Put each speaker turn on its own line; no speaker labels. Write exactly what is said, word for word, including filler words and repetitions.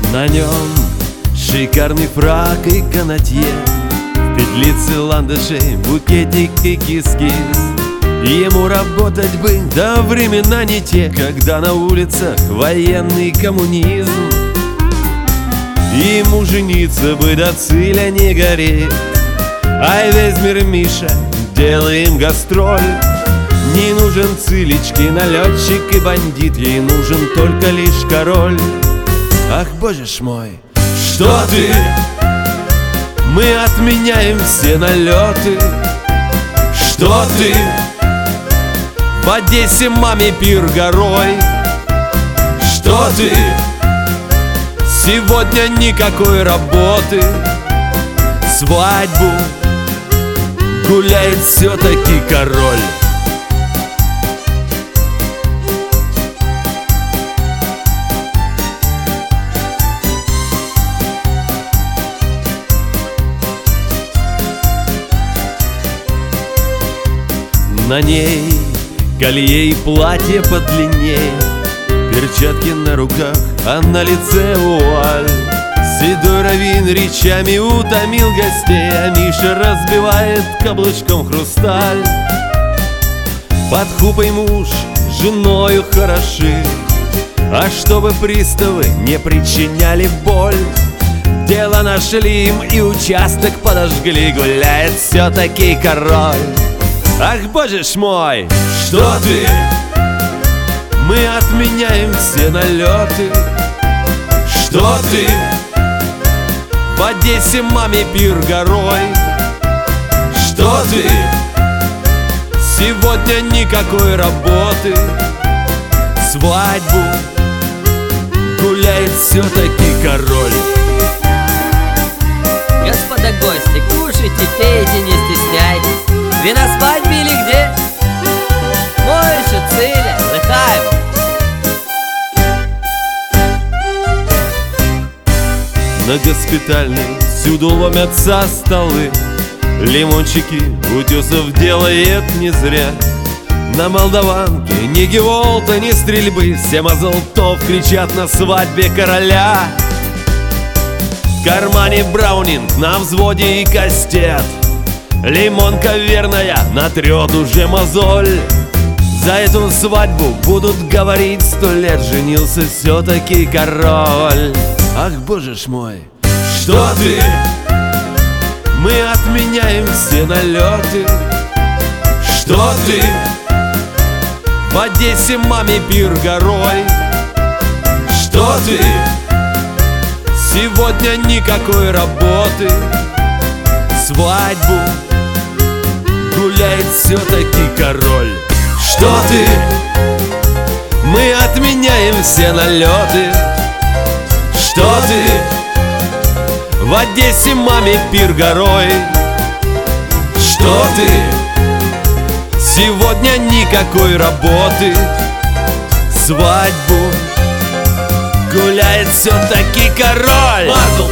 На нем шикарный фрак и канатье, в петлице ландышей букетик и кис-кис. Ему работать бы, да времена не те, когда на улицах военный коммунизм. Ему жениться бы, до циля не гореть. Ай, весь мир, Миша, делаем гастроль. Не нужен цилички, налетчик и бандит, ей нужен только лишь король. Ах, боже ж мой, что ты? Мы отменяем все налеты. Что ты? В Одессе маме пир горой. Что ты? Сегодня никакой работы. Свадьбу гуляет все-таки король. На ней колье и платье подлиннее, перчатки на руках, а на лице вуаль. Седой раввин речами утомил гостей, а Миша разбивает каблучком хрусталь. Под хупой муж женою хороши, а чтобы приставы не причиняли боль, дело нашли им и участок подожгли. Гуляет все-таки король. Ах, боже ж мой, что ты? Мы отменяем все налеты. Что ты? В Одессе маме пир горой. Что ты? Сегодня никакой работы. Свадьбу гуляет все-таки король.
Господа гости, кушайте, пейте, не стесняйтесь. Вы на свадьбе или где? Мойша, Циля, лыхаем.
На Госпитальной всюду ломятся столы. Лимончики Утесов делает не зря. На Молдаванке ни геволта, ни стрельбы. Все мазалтов кричат на свадьбе короля. В кармане браунинг, на взводе и кастет. Лимонка верная натрет уже мозоль. За эту свадьбу будут говорить сто лет. Женился все-таки король. Ах, боже ж мой, что ты? Мы отменяем все налеты. Что ты? В Одессе маме пир горой. Что ты? Сегодня никакой работы. Свадьбу гуляет все-таки король. Что ты? Мы отменяем все налеты. Что ты? В Одессе маме пир горой. Что ты? Сегодня никакой работы. Свадьбу гуляет все-таки король. Мазл